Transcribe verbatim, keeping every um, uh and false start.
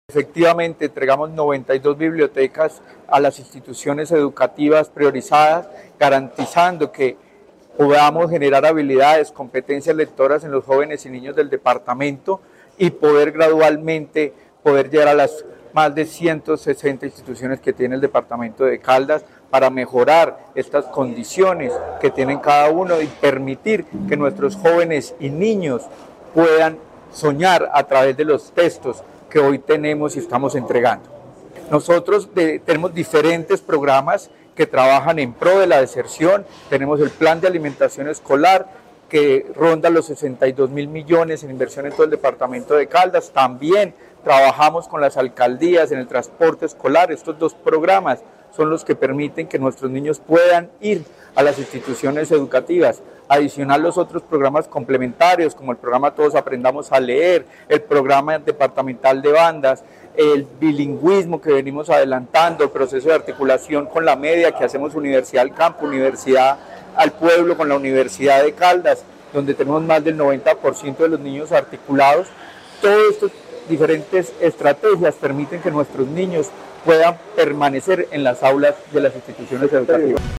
Efectivamente, entregamos noventa y dos bibliotecas a las instituciones educativas priorizadas, garantizando que podamos generar habilidades, competencias lectoras en los jóvenes y niños del departamento y poder gradualmente poder llegar a las más de ciento sesenta instituciones que tiene el departamento de Caldas para mejorar estas condiciones que tienen cada uno y permitir que nuestros jóvenes y niños puedan soñar a través de los textos que hoy tenemos y estamos entregando. Nosotros de, tenemos diferentes programas que trabajan en pro de la deserción. Tenemos el plan de alimentación escolar que ronda los sesenta y dos mil millones en inversión en todo el departamento de Caldas. También trabajamos con las alcaldías en el transporte escolar. Estos dos programas son los que permiten que nuestros niños puedan ir a las instituciones educativas. Adicional los otros programas complementarios como el programa Todos Aprendamos a Leer, el programa departamental de bandas, el bilingüismo que venimos adelantando, el proceso de articulación con la media que hacemos Universidad al Campo, Universidad al Pueblo con la Universidad de Caldas, donde tenemos más del noventa por ciento de los niños articulados. Todas estas diferentes estrategias permiten que nuestros niños puedan permanecer en las aulas de las instituciones educativas.